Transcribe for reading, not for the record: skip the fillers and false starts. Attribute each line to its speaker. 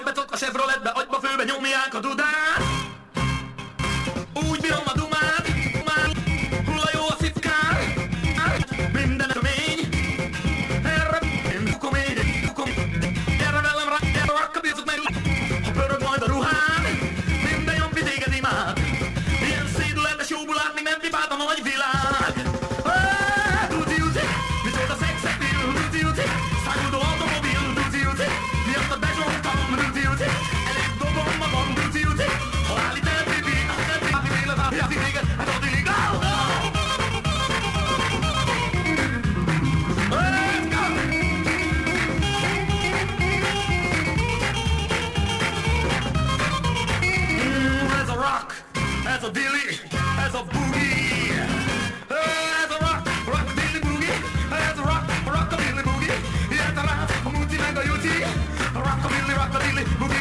Speaker 1: Bebecok a Chevroletbe, agyba főbe nyomják a dudát. Úgy bírom a dumát, hulla jó a szickár. Minden tömény, erre én bukom én, bukom. Erre velem rá, erre rakkabizok meg, ha pörög majd a ruhán. Minden jobb téged imád. Ilyen szédületes jó bulát, még nem pipált a nagy világ. Duzi-uzi, micsoda szexappeal, duzi-uzi. Száguldó automobil, duzi-uzi. Miatt a bezsontam, duzi-uzi. Elég dobom magam, duzi-uzi. Haláli telpipi, telpipi, levábjáti téged, hát ott illegál. Ez a rock, ez a dilly, ez a boogie. Ez a rock, rock-a-dilly boogie. Ez a rock, rock-a-dilly boogie. Ilyet a ráp, a multi meg a juti. Rock-a-dilly, boogie.